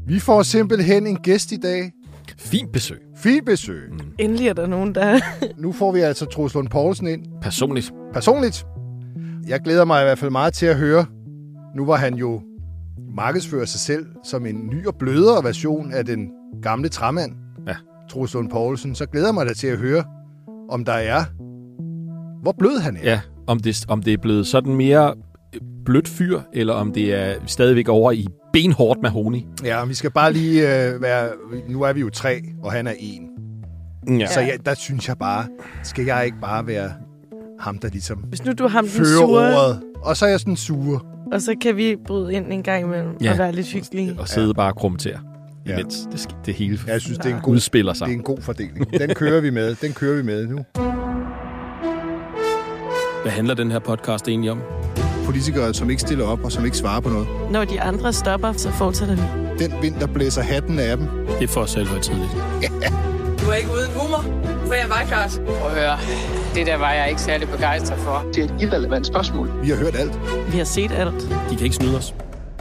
Vi får simpelthen en gæst i dag. Fint besøg. Fint besøg. Endelig er der nogen, der... Nu får vi altså Troels Lund Poulsen ind. Personligt. Jeg glæder mig i hvert fald meget til at høre. Nu var han jo markedsfører sig selv som en ny og blødere version af den gamle træmand. Ja. Troels Lund Poulsen. Så glæder jeg mig da til at høre, om der er... Hvor blød han er. Ja, om det er blevet sådan mere blødt fyr, eller om det er stadigvæk over i benhårdt mahogni. Ja, vi skal bare lige være... Nu er vi jo 3, og han er 1. Ja. Så der synes jeg bare... Skal jeg ikke bare være ham, der ligesom... Hvis nu du er ham den fører sure, ordet, og så er jeg sådan sur. og så kan vi bryde ind en gang imellem og være lidt hyggelige. Og sidde bare og krumtere, Ja. imens det hele Jeg synes, det er en god, udspiller det sig. er en god fordeling. Den kører vi med. Nu. Hvad handler den her podcast egentlig om? Politikere, som ikke stiller op og som ikke svarer på noget. Når de andre stopper, så fortsætter vi. Den vind, der blæser hatten af dem. Det er for selvhøjtidligt. Du er ikke uden humor, for jeg var klart. Prøv at høre, det der var jeg ikke særlig begejstret for. Det er et irrelevant spørgsmål. Vi har hørt alt. Vi har set alt. De kan ikke snyde os.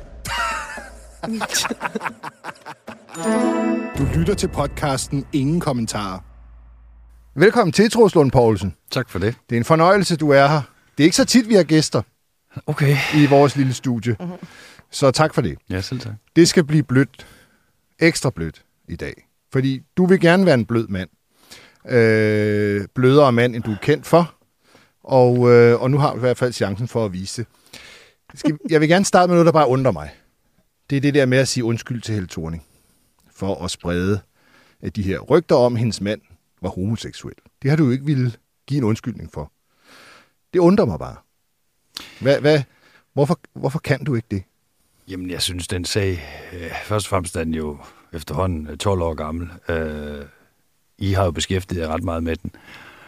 Du lytter til podcasten Ingen Kommentarer. Velkommen til, Troels Lund Poulsen. Tak for det. Det er en fornøjelse, du er her. Det er ikke så tit, vi har gæster Okay. i vores lille studie. Så tak for det. Ja, selv tak. Det skal blive blødt. Ekstra blødt i dag. Fordi du vil gerne være en blød mand. Blødere mand, end du er kendt for. Og nu har du i hvert fald chancen for at vise det. Jeg vil gerne starte med noget, der bare undrer mig. Det er det der med at sige undskyld til Helle Thorning. For at sprede de her rygter om, at hendes mand var homoseksuel. Det har du jo ikke ville give en undskyldning for. Det undrer mig bare. Hvorfor kan du ikke det? Jamen, jeg synes, den sag, først og fremmest er den jo efterhånden 12 år gammel. I har jo beskæftiget jer ret meget med den.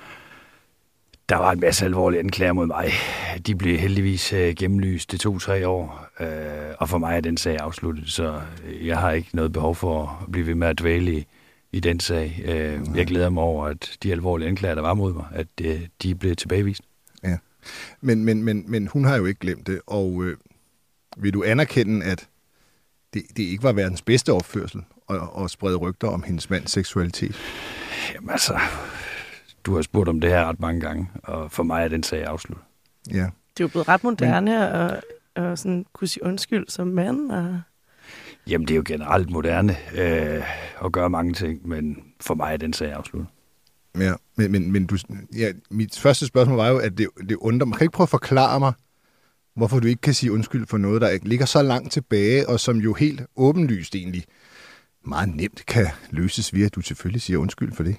Der var en masse alvorlige anklager mod mig. De blev heldigvis gennemlyst. Det tog 3 år, og for mig er den sag afsluttet, så jeg har ikke noget behov for at blive ved med at dvæle i den sag. Jeg glæder mig over, at de alvorlige anklager, der var mod mig, at de blev tilbagevist. Ja. Men hun har jo ikke glemt det, og vil du anerkende, at det ikke var verdens bedste opførsel at sprede rygter om hendes mands seksualitet? Jamen altså, du har spurgt om det her ret mange gange, og for mig er den sag afsluttet. Ja. Det er jo blevet ret moderne at sådan kunne sige undskyld som mand. Og... Jamen, det er jo generelt moderne at gøre mange ting, men for mig er den sag afsluttet. Ja, men mit første spørgsmål var jo, at det undrer mig. Kan ikke prøve at forklare mig, hvorfor du ikke kan sige undskyld for noget, der ligger så langt tilbage, og som jo helt åbenlyst egentlig meget nemt kan løses ved, at du selvfølgelig siger undskyld for det?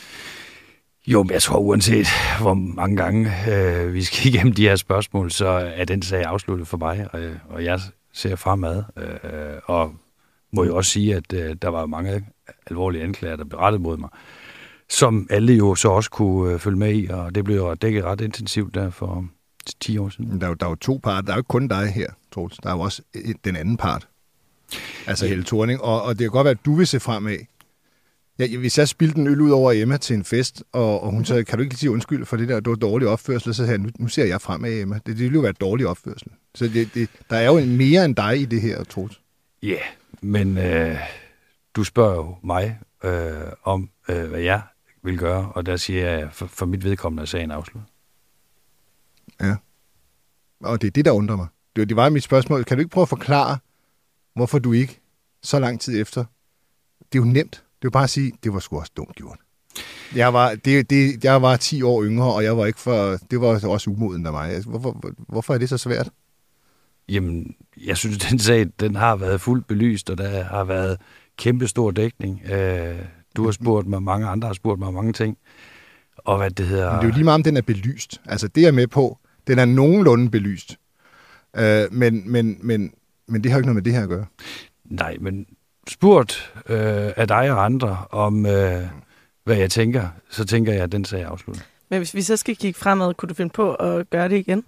Jo, men jeg tror uanset, hvor mange gange vi skal igennem de her spørgsmål, så er den sag afsluttet for mig, og jeg ser fremad. Og må jo også sige, at der var mange alvorlige anklager, der blev rettet mod mig, som alle jo så også kunne følge med i, og det blev jo dækket ret intensivt der for 10 år siden. Der er jo 2 parter. Der er jo ikke kun dig her, Troels. Der er jo også den anden part. Altså Helle Thorning. Og det kan godt være, at du vil se fremad. Hvis jeg spildte en øl ud over Emma til en fest, og hun sagde, kan du ikke sige undskyld for det der dårlige opførsel, så sagde jeg, nu ser jeg fremad, Emma. Det ville jo være dårlig opførsel. Så der er jo mere end dig i det her, Troels. Ja, men du spørger jo mig om, hvad jeg vil gøre, og der siger jeg, for mit vedkommende er sagen afsluttet. Ja. Og det er det, der undrer mig. Det var mit spørgsmål. Kan du ikke prøve at forklare, hvorfor du ikke så lang tid efter? Det er jo nemt. Det er jo bare at sige, det var sgu også dumt gjort. Jeg var 10 år yngre, og jeg var ikke for... Det var også umoden af mig. Hvorfor er det så svært? Jamen, jeg synes, den sag, den har været fuldt belyst, og der har været kæmpe stor dækning. Du har spurgt mig, mange andre har spurgt mig mange ting. Og hvad det hedder... Men det er jo lige meget, om den er belyst. Altså, det er jeg med på. Den er nogenlunde belyst. Men det har ikke noget med det her at gøre. Nej, men spurgt af dig og andre om, hvad jeg tænker, så tænker jeg, at den sag er afsluttet. Men hvis vi så skal kigge fremad, kunne du finde på at gøre det igen?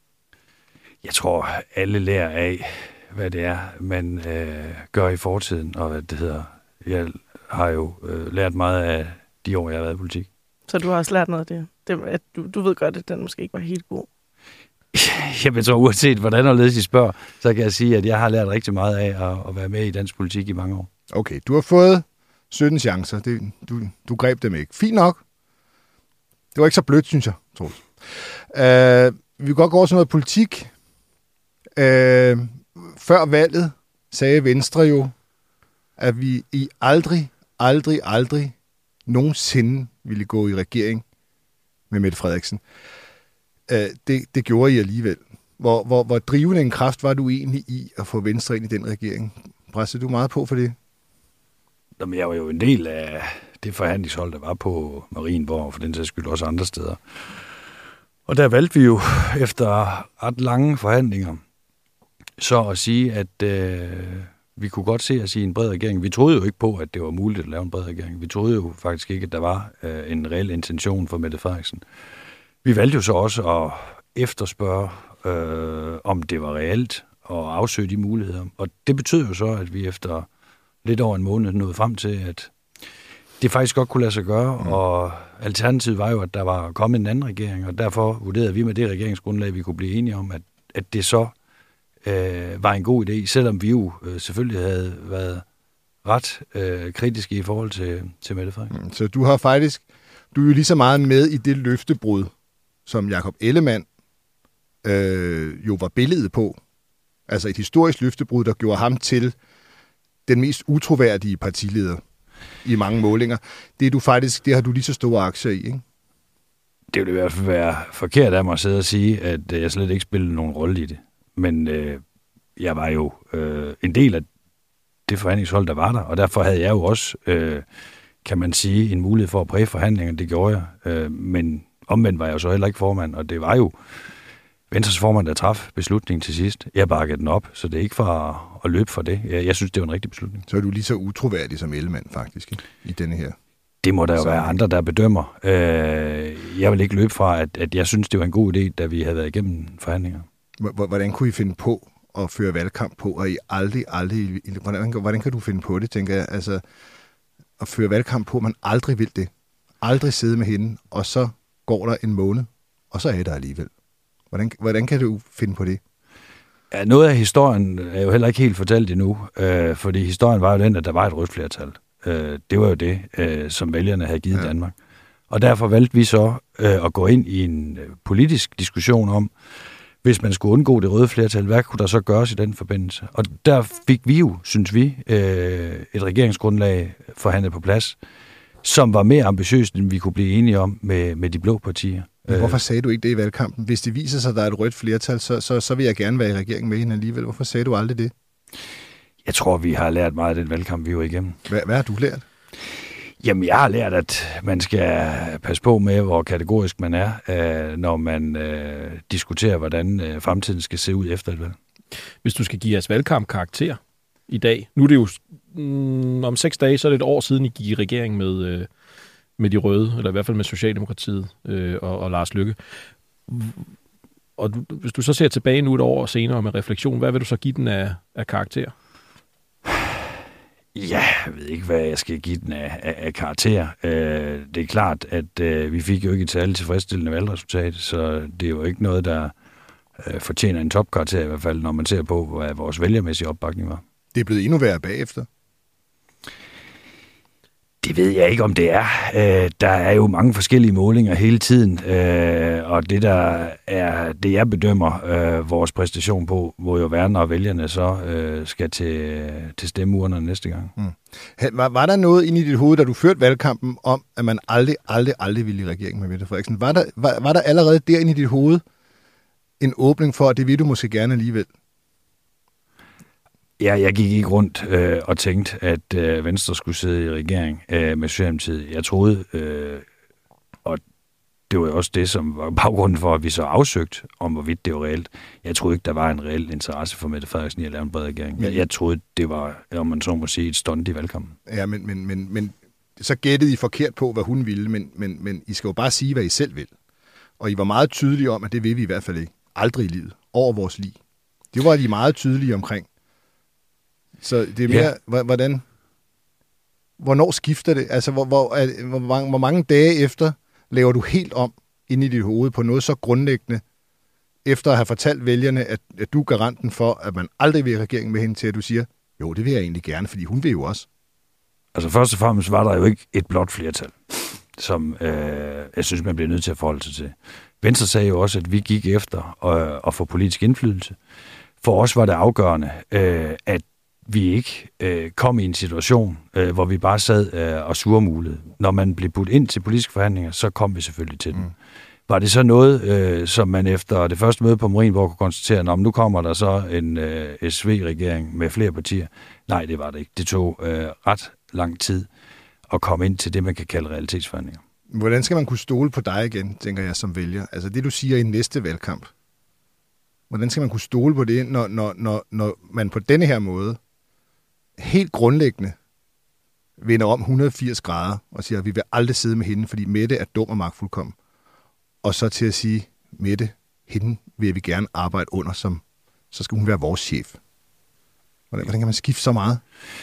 Jeg tror, alle lærer af, hvad det er, man gør i fortiden, og hvad det hedder. Jeg har jo lært meget af de år, jeg har været i politik. Så du har også lært noget af det? At du ved godt, at den måske ikke var helt god? Jamen, så uanset hvordan og ledes I spørger, så kan jeg sige, at jeg har lært rigtig meget af at være med i dansk politik i mange år. Okay, du har fået 17 chancer. Du greb dem ikke. Fint nok. Det var ikke så blødt, synes jeg, Troels. Vi kan godt gå over til noget politik. Før valget sagde Venstre jo, at vi aldrig nogensinde ville gå i regering med Mette Frederiksen. Det gjorde I alligevel. Hvor drivende en kraft var du egentlig i at få Venstre ind i den regering? Pressede du meget på for det? Jamen, jeg var jo en del af det forhandlingshold, der var på Marienborg, og for den sags skyld også andre steder. Og der valgte vi jo efter ret lange forhandlinger så at sige, at vi kunne godt se os i en bred regering. Vi troede jo ikke på, at det var muligt at lave en bred regering. Vi troede jo faktisk ikke, at der var en reel intention for Mette Frederiksen. Vi valgte jo så også at efterspørge, om det var reelt, og afsøge de muligheder. Og det betød jo så, at vi efter lidt over en måned nåede frem til, at det faktisk godt kunne lade sig gøre, og alternativet var jo, at der var kommet en anden regering, og derfor vurderede vi med det regeringsgrundlag, vi kunne blive enige om, at det så var en god idé, selvom vi jo selvfølgelig havde været ret kritiske i forhold til Mette Frederiksen. Så du er jo lige så meget med i det løftebrud, som Jakob Ellemann jo var billedet på. Altså et historisk løftebrud, der gjorde ham til den mest utroværdige partileder i mange målinger. Det har du lige så store aktier i, ikke? Det ville i hvert fald være forkert af mig at sidde og sige, at jeg slet ikke spillede nogen rolle i det. Men jeg var jo en del af det forhandlingshold, der var der, og derfor havde jeg jo også, kan man sige, en mulighed for at præge forhandlingerne. Det gjorde jeg, men omvendt var jeg jo så heller ikke formand, og det var jo Venstres formand, der traf beslutningen til sidst. Jeg bakkede den op, så det er ikke for at løbe for det. Jeg synes, det var en rigtig beslutning. Så er du lige så utroværdig som Ellemann, faktisk, i denne her. Det må der jo være andre, der bedømmer. Jeg vil ikke løbe fra, at jeg synes, det var en god idé, da vi havde været igennem forhandlinger. Hvordan kunne I finde på at føre valgkamp på, og I aldrig... Hvordan kan du finde på det, tænker jeg? Altså, at føre valgkamp på, man aldrig vil det. Aldrig sidde med hende, og så går der en måned, og så er det alligevel. Hvordan kan du finde på det? Ja, noget af historien er jo heller ikke helt fortalt endnu, fordi historien var jo den, at der var et rødt flertal. Det var jo det, som vælgerne havde givet Danmark. Og derfor valgte vi så at gå ind i en politisk diskussion om, hvis man skulle undgå det røde flertal, hvad kunne der så gøres i den forbindelse? Og der fik vi jo, synes vi, et regeringsgrundlag forhandlet på plads, som var mere ambitiøst, end vi kunne blive enige om med de blå partier. Men hvorfor sagde du ikke det i valgkampen? Hvis det viser sig, at der er et rødt flertal, så vil jeg gerne være i regeringen med hende alligevel. Hvorfor sagde du aldrig det? Jeg tror, vi har lært meget af den valgkamp, vi var igennem. Hvad har du lært? Jamen, jeg har lært, at man skal passe på med, hvor kategorisk man er, når man diskuterer, hvordan fremtiden skal se ud efter et valg. Hvis du skal give jeres valgkamp karakter i dag, nu er det jo om 6 dage, så er det et år siden, I gik i regering med de røde, eller i hvert fald med Socialdemokratiet og Lars Løkke. Og hvis du så ser tilbage nu et år senere med refleksion, hvad vil du så give den af karakter? Ja, jeg ved ikke, hvad jeg skal give den af karakter. Det er klart, at vi fik jo ikke et særligt tilfredsstillende valgresultat, så det er jo ikke noget, der fortjener en topkarakter i hvert fald, når man ser på, hvad vores vælgermæssige opbakning var. Det er blevet endnu værre bagefter. Det ved jeg ikke, om det er. Der er jo mange forskellige målinger hele tiden, og det, der er det, jeg bedømmer vores præstation på, må jo være, når vælgerne så skal til stemmeurnerne næste gang. Var der noget inde i dit hoved, da du førte valgkampen, om, at man aldrig ville i regering med Mette Frederiksen? Var der allerede derinde i dit hoved en åbning for, at det vil du måske gerne alligevel? Ja, jeg gik ikke rundt og tænkte, at Venstre skulle sidde i regering med Socialdemokratiet. Jeg troede, og det var jo også det, som var baggrunden for, at vi så afsøgte om, hvorvidt det var reelt. Jeg troede ikke, der var en reel interesse for Mette Frederiksen i at lave en bred regering. Jeg troede, det var, om man så må sige, et stunt i valgkampen. Ja, men så gættede I forkert på, hvad hun ville, men I skal jo bare sige, hvad I selv vil. Og I var meget tydelige om, at det vil vi i hvert fald ikke. Aldrig i livet. Over vores liv. Det var de meget tydelige omkring. Så det er mere, hvornår skifter det? Altså, hvor mange dage efter laver du helt om inde i dit hoved på noget så grundlæggende, efter at have fortalt vælgerne, at du er garanten for, at man aldrig vil i regering med hende, til at du siger, jo, det vil jeg egentlig gerne, fordi hun vil jo også. Altså først og fremmest var der jo ikke et blot flertal, som jeg synes, man bliver nødt til at forholde sig til. Venstre sagde jo også, at vi gik efter at få politisk indflydelse. For os var det afgørende, at vi ikke kom i en situation, hvor vi bare sad og surmulede. Når man blev budt ind til politiske forhandlinger, så kom vi selvfølgelig til dem. Var det så noget, som man efter det første møde på Marienborg kunne konstatere, at nu kommer der så en SV-regering med flere partier? Nej, det var det ikke. Det tog ret lang tid at komme ind til det, man kan kalde realitetsforhandlinger. Hvordan skal man kunne stole på dig igen, tænker jeg som vælger? Altså det, du siger i næste valgkamp. Hvordan skal man kunne stole på det, når man på denne her måde helt grundlæggende vender om 180 grader og siger, at vi vil aldrig sidde med hende, fordi Mette er dum og magtfuldkommen. Og så til at sige, Mette, hende vil vi gerne arbejde under, så skal hun være vores chef. Hvordan kan man skifte så meget?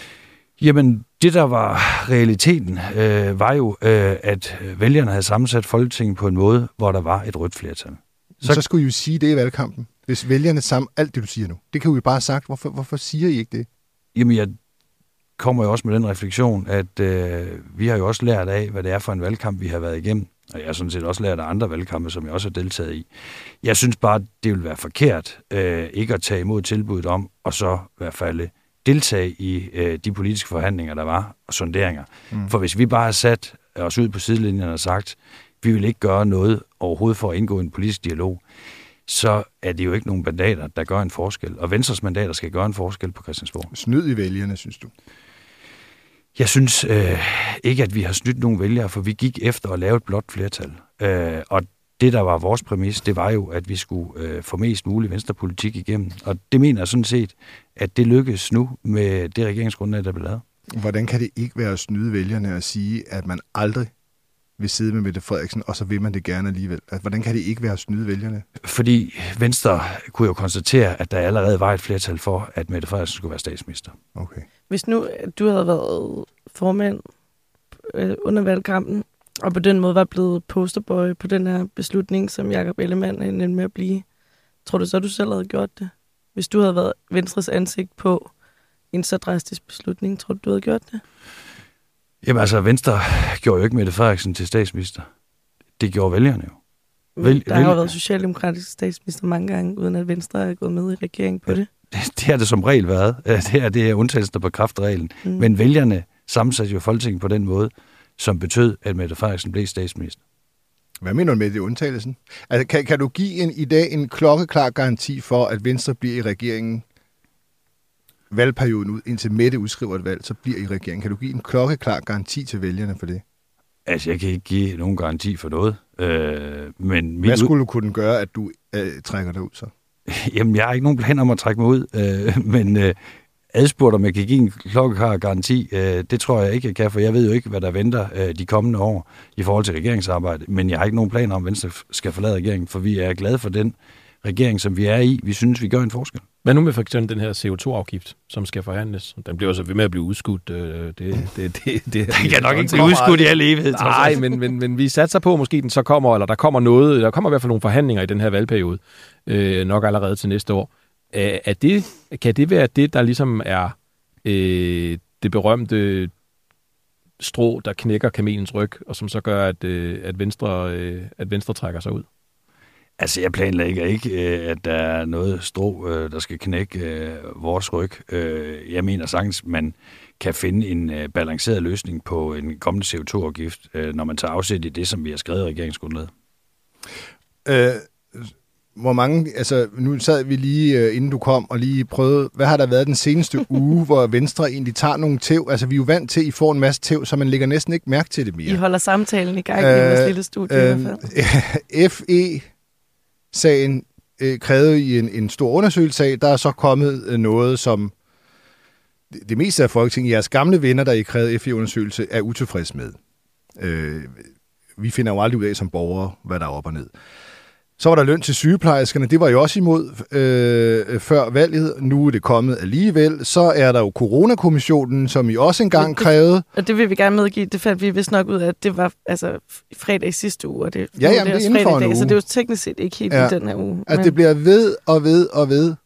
Jamen, det der var realiteten, var jo, at vælgerne havde sammensat Folketinget på en måde, hvor der var et rødt flertal. Så skulle I jo sige det i valgkampen. Hvis vælgerne alt det, du siger nu, det kan vi bare have sagt. Hvorfor siger I ikke det? Jamen, jeg kommer jo også med den refleksion, at vi har jo også lært af, hvad det er for en valgkamp, vi har været igennem. Og jeg har sådan set også lært af andre valgkampe, som jeg også har deltaget i. Jeg synes bare, det vil være forkert ikke at tage imod tilbuddet om, og så i hvert fald deltage i de politiske forhandlinger, der var, og sonderinger. For hvis vi bare har sat os ud på sidelinjen og sagt, vi vil ikke gøre noget overhovedet for at indgå en politisk dialog, så er det jo ikke nogen mandater, der gør en forskel. Og Venstres mandater skal gøre en forskel på Christiansborg. Snyd i vælgerne, synes du? Jeg synes ikke, at vi har snydt nogen vælgere, for vi gik efter at lave et blot flertal. Og det, der var vores præmis, det var jo, at vi skulle få mest mulig venstrepolitik igennem. Og det mener jeg sådan set, at det lykkes nu med det regeringsgrundlag, der blev lavet. Hvordan kan det ikke være at snyde vælgerne og sige, at man aldrig vil sidde med Mette Frederiksen, og så vil man det gerne alligevel? Hvordan kan det ikke være at snyde vælgerne? Fordi Venstre kunne jo konstatere, at der allerede var et flertal for, at Mette Frederiksen skulle være statsminister. Okay. Hvis nu du havde været formand under valgkampen, og på den måde var blevet posterboy på den her beslutning, som Jakob Ellemann endte med at blive, tror du så, du selv havde gjort det? Hvis du havde været Venstres ansigt på en så drastisk beslutning, tror du havde gjort det? Jamen altså, Venstre gjorde jo ikke Mette Frederiksen til statsminister. Det gjorde vælgerne jo. Der har jo været socialdemokratisk statsminister mange gange, uden at Venstre er gået med i regeringen på det. Det har det som regel været. Det er undtagelsen, der bekræfter reglen. Men vælgerne sammensatte jo Folketinget på den måde, som betød, at Mette Frederiksen blev statsminister. Hvad mener du med det undtagelsen? Altså, kan du give i dag en klokkeklar garanti for, at Venstre bliver i regeringen valgperioden ud, indtil Mette udskriver et valg, så bliver i regeringen? Kan du give en klokkeklar garanti til vælgerne for det? Altså, jeg kan ikke give nogen garanti for noget. Men hvad skulle du kunne gøre, at du trækker dig ud så? Jamen, jeg har ikke nogen plan om at trække mig ud, men adspurgt, om jeg kan give en klokkeklar garanti, det tror jeg ikke, jeg kan, for jeg ved jo ikke, hvad der venter de kommende år i forhold til regeringsarbejde, men jeg har ikke nogen planer om, at Venstre skal forlade regeringen, for vi er glade for den regering, som vi er i. Vi synes, vi gør en forskel. Hvad nu med for eksempel den her CO2-afgift, som skal forhandles? Den bliver så ved med at blive udskudt. Det kan nok ikke blive udskudt i al evighed. Nej, men vi satser på, måske den så kommer, eller der kommer noget, der kommer i hvert fald nogle forhandlinger i den her valgperiode, nok allerede til næste år. Kan det være det, der ligesom er det berømte strå, der knækker kamelens ryg, og som så gør, at Venstre trækker sig ud? Altså, jeg planlægger ikke, at der er noget strå, der skal knække vores ryg. Jeg mener sagtens, man kan finde en balanceret løsning på en kommende CO2-afgift, når man tager afsæt i det, som vi har skrevet i regeringsgrundlaget. Hvor mange, altså nu sad vi lige, inden du kom, og lige prøvede, hvad har der været den seneste uge, hvor Venstre egentlig tager nogle tæv? Altså vi er jo vant til, at I får en masse tæv, så man lægger næsten ikke mærke til det mere. I holder samtalen i gang i vores lille studie i hvert fald. FE-sagen krævede i en stor undersøgelsessag, der er så kommet noget, som det meste af Folketinget, jeres gamle venner, der I krævede FE-undersøgelse, er utilfreds med. Vi finder jo aldrig ud af som borgere, hvad der er op og ned. Så var der løn til sygeplejerskerne, det var jo også imod før valget. Nu er det kommet alligevel. Så er der jo Coronakommissionen, som I også engang krævede. Og det vil vi gerne medgive. Det fandt vi vist nok ud af, at det var altså fredag i sidste uge, og det, det er inden for en uge. Så det er jo teknisk set ikke helt i den her uge. At det bliver ved og ved.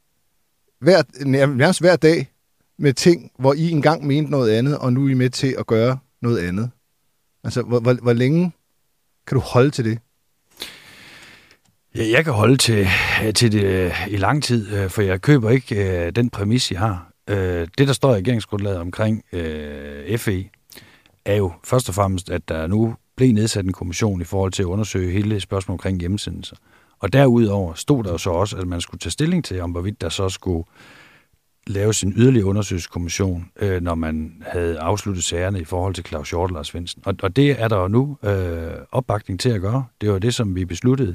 Nærmest hver dag med ting, hvor I engang mente noget andet, og nu er I med til at gøre noget andet. Altså, hvor længe kan du holde til det? Ja, jeg kan holde til det i lang tid, for jeg køber ikke den præmis, jeg har. Det, der står i regeringsgrundlaget omkring FE, er jo først og fremmest, at der nu blev nedsat en kommission i forhold til at undersøge hele spørgsmålet omkring hjemsendelser. Og derudover stod der jo så også, at man skulle tage stilling til, om hvorvidt der så skulle laves en yderligere undersøgelseskommission, når man havde afsluttet sagerne i forhold til Claus Hjort og Lars Findsen. Og det er der jo nu opbakning til at gøre. Det var det, som vi besluttede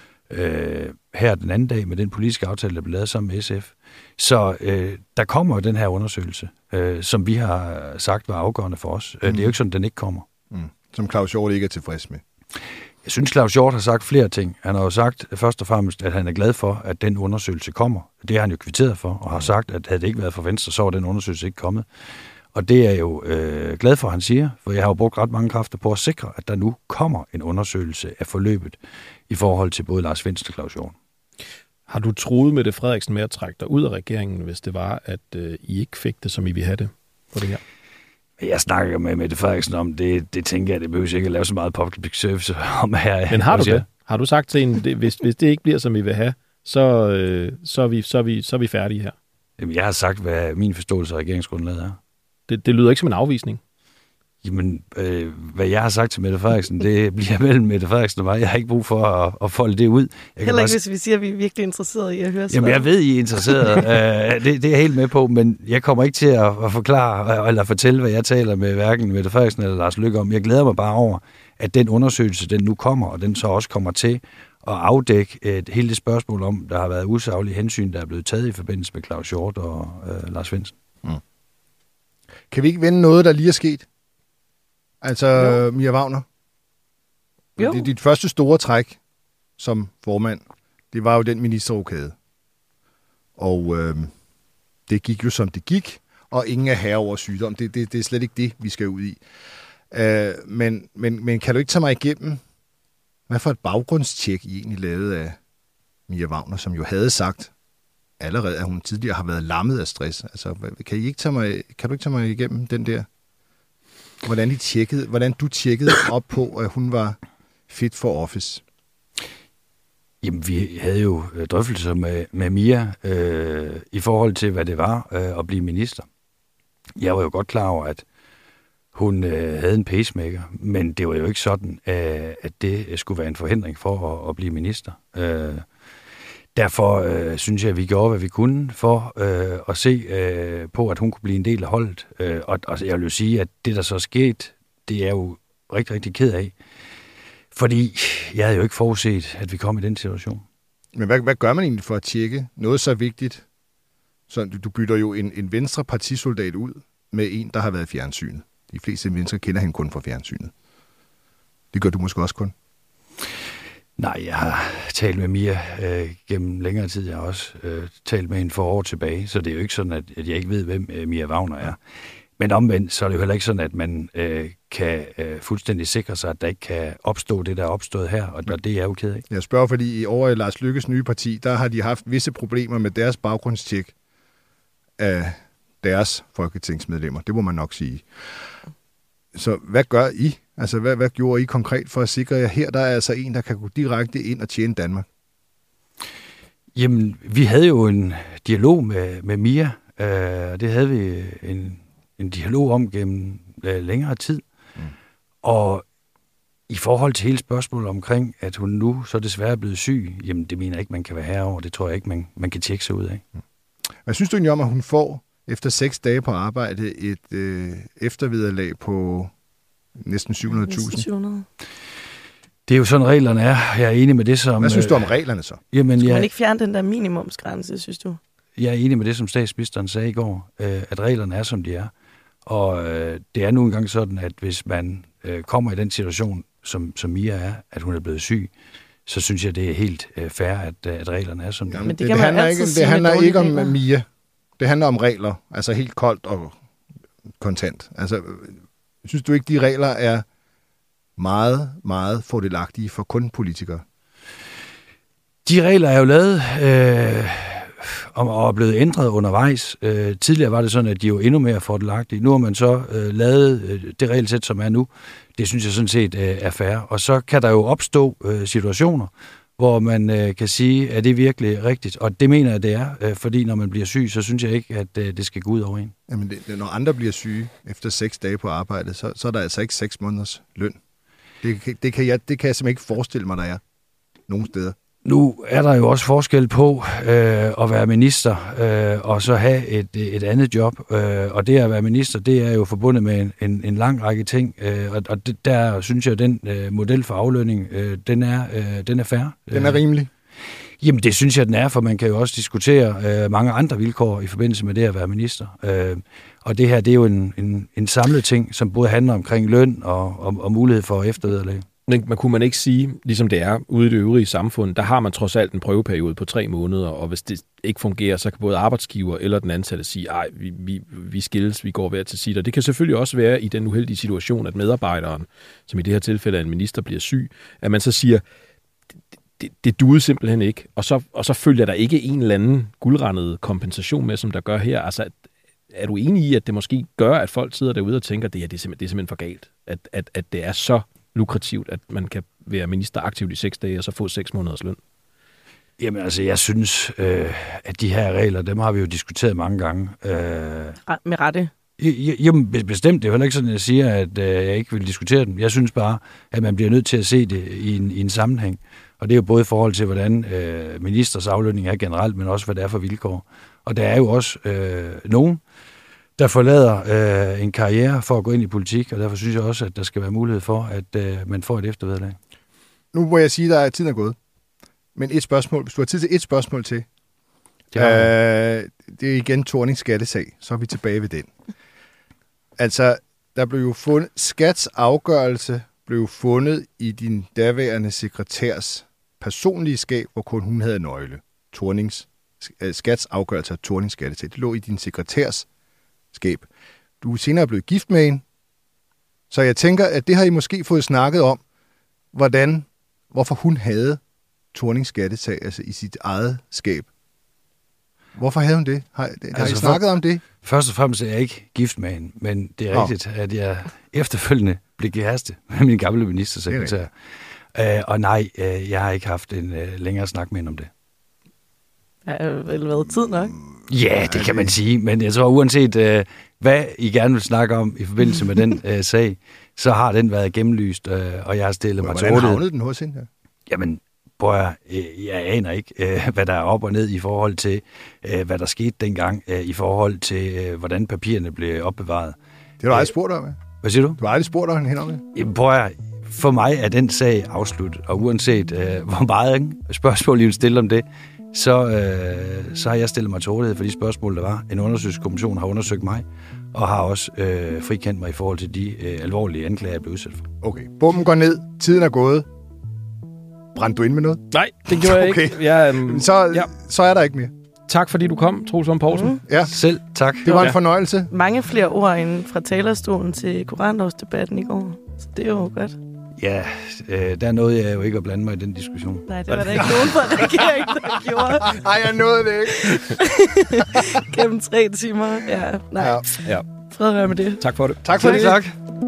her den anden dag med den politiske aftale, der blev lavet sammen med SF. Så der kommer jo den her undersøgelse, som vi har sagt var afgørende for os. Det er jo ikke sådan, den ikke kommer. Som Claus Hjort ikke er tilfreds med. Jeg synes, Claus Hjort har sagt flere ting. Han har jo sagt først og fremmest, at han er glad for, at den undersøgelse kommer. Det har han jo kvitteret for, og har sagt, at havde det ikke været for Venstre, så var den undersøgelse ikke kommet. Og det er jeg jo glad for, han siger, for jeg har jo brugt ret mange kræfter på at sikre, at der nu kommer en undersøgelse af forløbet i forhold til både Lars Findsen og Claus Hjort. Har du truet Mette Frederiksen med at trække dig ud af regeringen, hvis det var, at I ikke fik det, som I ville have det på det her? Jeg snakker med Mette Frederiksen om det tænker jeg, det behøver ikke at lave så meget public service om her. Men har du det? Har du sagt til hende, hvis det ikke bliver, som I vil have, så er vi færdige her? Jamen, jeg har sagt, hvad min forståelse af regeringsgrundlaget er. Det lyder ikke som en afvisning. Jamen, hvad jeg har sagt til Mette Frederiksen, det bliver mellem Mette Frederiksen og mig. Jeg har ikke brug for at folde det ud. Heller ikke, hvis vi siger, at vi er virkelig interesserede i at høre svaret. Jamen, jeg ved, I er interesserede. Det er jeg helt med på, men jeg kommer ikke til at forklare eller fortælle, hvad jeg taler med hverken Mette Frederiksen eller Lars Løkke om. Jeg glæder mig bare over, at den undersøgelse, den nu kommer, og den så også kommer til at afdække hele det spørgsmål om, der har været usaglige hensyn, der er blevet taget i forbindelse med Claus Hjort og Lars Findsen. Kan vi ikke vende noget, der lige er sket? Altså, Mia Wagner. Jo. Det dit første store træk som formand, det var jo den ministerrokade. Og det gik jo som det gik, og ingen er herre over sygdom. Det er slet ikke det, vi skal ud i. Men kan du ikke tage mig igennem, hvad for et baggrundstjek I egentlig lavede af Mia Wagner, som jo havde sagt allerede, at hun tidligere har været lammet af stress? Altså, kan du ikke tage mig igennem den der? Hvordan du tjekkede op på, at hun var fit for office? Jamen, vi havde jo drøftelser med Mia i forhold til, hvad det var at blive minister. Jeg var jo godt klar over, at hun havde en pacemaker, men det var jo ikke sådan, at det skulle være en forhindring for at blive minister. Derfor synes jeg, at vi gjorde, hvad vi kunne for at se på, at hun kunne blive en del af holdet. Og jeg vil jo sige, at det, der så skete, det er jo rigtig, rigtig ked af. Fordi jeg havde jo ikke forudset, at vi kom i den situation. Men hvad gør man egentlig for at tjekke noget så vigtigt? Så du bytter jo en venstre partisoldat ud med en, der har været i fjernsynet. De fleste mennesker kender hende kun fra fjernsynet. Det gør du måske også kun. Nej, jeg har talt med Mia gennem længere tid. Jeg har også talt med hende for år tilbage, så det er jo ikke sådan, at jeg ikke ved, hvem Mia Wagner er. Men omvendt, så er det jo heller ikke sådan, at man kan fuldstændig sikre sig, at der ikke kan opstå det, der er opstået her, og det er jeg jo ked af. Jeg spørger, fordi over i Lars Løkkes nye parti, der har de haft visse problemer med deres baggrundstjek af deres folketingsmedlemmer. Det må man nok sige. Så hvad gør I? Altså, hvad gjorde I konkret for at sikre jer? Her der er altså en, der kan gå direkte ind og tjene Danmark. Jamen, vi havde jo en dialog med Mia, og det havde vi en dialog om gennem længere tid. Og i forhold til hele spørgsmålet omkring, at hun nu så desværre er blevet syg, jamen det mener jeg ikke, man kan være herover. Det tror jeg ikke, man kan tjekke sig ud af. Hvad synes du egentlig om, at hun får efter 6 dage på arbejde et eftervederlag på næsten 700.000? Det er jo sådan, reglerne er. Jeg er enig med det, som... Hvad synes du om reglerne så? Jamen, Skal man ikke fjerne den der minimumsgrænse, synes du? Jeg er enig med det, som statsministeren sagde i går, at reglerne er, som de er. Og det er nu engang sådan, at hvis man kommer i den situation, som Mia er, at hun er blevet syg, så synes jeg, det er helt fair, at reglerne er som Jamen, Men det handler altid ikke, sige det handler med dårlige ikke om regler. Mia. Det handler om regler. Altså helt koldt og kontant. Altså, synes du ikke, de regler er meget, meget fordelagtige for kun politikere? De regler er jo lavet og er blevet ændret undervejs. Tidligere var det sådan, at de var endnu mere fordelagtige. Nu har man så lavet det regelsæt, som er nu. Det synes jeg sådan set er fair. Og så kan der jo opstå situationer, hvor man kan sige, at det er virkelig rigtigt. Og det mener jeg, det er. Fordi når man bliver syg, så synes jeg ikke, at det skal gå ud over en. Jamen, når andre bliver syge efter 6 dage på arbejde, så er der altså ikke 6 måneders løn. Det kan jeg simpelthen ikke forestille mig, der er nogen steder. Nu er der jo også forskel på at være minister og så have et andet job. Og det at være minister, det er jo forbundet med en lang række ting. Og der synes jeg, at den model for aflønning, den er fair. Den er rimelig. Jamen det synes jeg, den er, for man kan jo også diskutere mange andre vilkår i forbindelse med det at være minister. Og det her, det er jo en samlet ting, som både handler omkring løn og mulighed for eftervederlag. Men kunne man ikke sige, ligesom det er ude i det øvrige samfund, der har man trods alt en prøveperiode på 3 måneder, og hvis det ikke fungerer, så kan både arbejdsgiver eller den ansatte sige, ej, vi skilles, vi går hver til sit. Og det kan selvfølgelig også være i den uheldige situation, at medarbejderen, som i det her tilfælde er en minister, bliver syg, at man så siger, det duede simpelthen ikke, og så følger der ikke en eller anden guldrandet kompensation med, som der gør her. Altså, er du enig i, at det måske gør, at folk sidder derude og tænker, at det er simpelthen for galt, at det er så lukrativt, at man kan være minister aktivt i 6 dage, og så få 6 måneders løn? Jamen altså, jeg synes, at de her regler, dem har vi jo diskuteret mange gange. Med rette. Jamen bestemt, det er jo heller ikke sådan, at jeg siger, at jeg ikke vil diskutere dem. Jeg synes bare, at man bliver nødt til at se det i en sammenhæng. Og det er jo både i forhold til, hvordan ministers aflønning er generelt, men også, hvad det er for vilkår. Og der er jo også nogen, der forlader en karriere for at gå ind i politik, og derfor synes jeg også, at der skal være mulighed for, at man får et eftervederlag. Nu må jeg sige, at tiden er gået. Men et spørgsmål, hvis du har tid til et spørgsmål til. Det er igen Thornings skattesag, så er vi tilbage ved den. Altså, der blev jo fundet, Skats afgørelse blev fundet i din daværende sekretærs personlige skab, hvor kun hun havde nøgle. Skats afgørelse af Thornings skattesag, det lå i din sekretærs skab. Du er senere blevet gift med hende, så jeg tænker, at det har I måske fået snakket om, hvorfor hun havde Thornings skattesag, altså i sit eget skab. Hvorfor havde hun det? Har I snakket om det? Først og fremmest er jeg ikke gift med hende, men det er rigtigt, at jeg efterfølgende blev kæreste med min gamle ministersekretær. Og nej, jeg har ikke haft en længere snak med hende om det. Det har vel været tid nok. Ja, det kan man sige, men jeg tror uanset hvad I gerne vil snakke om i forbindelse med den sag, så har den været gennemlyst, og jeg har stillet mig til rådighed. Hvordan havnede den hos hende? Jamen, jeg aner ikke, hvad der er op og ned i forhold til, hvad der skete dengang, i forhold til, hvordan papirerne blev opbevaret. Det har du aldrig spurgt om, ja? Hvad siger du? Du har aldrig spurgt om hende om det? Jamen, for mig er den sag afsluttet, og uanset hvor meget spørgsmål I vil stille om det, så har jeg stillet mig til rådighed for de spørgsmål, der var. En undersøgelseskommission har undersøgt mig, og har også frikendt mig i forhold til de alvorlige anklager, jeg blev udsat for. Okay, bomben går ned, tiden er gået. Brændte du ind med noget? Nej, det gjorde jeg ikke. Så er der ikke mere. Tak fordi du kom, Troels Lund Poulsen. Ja. Selv tak. Det var en fornøjelse. Mange flere ord end fra talerstolen til koranlovsdebatten i går. Så det er jo godt. Ja, der nåede jeg jo ikke at blande mig i den diskussion. Nej, det var der ikke nogen fra regeringen, der gjorde. Nej, jeg nåede det ikke. Gennem 3 timer. Ja, nej. Ja. Fred være med det. Tak for det. Tak for det. Tak.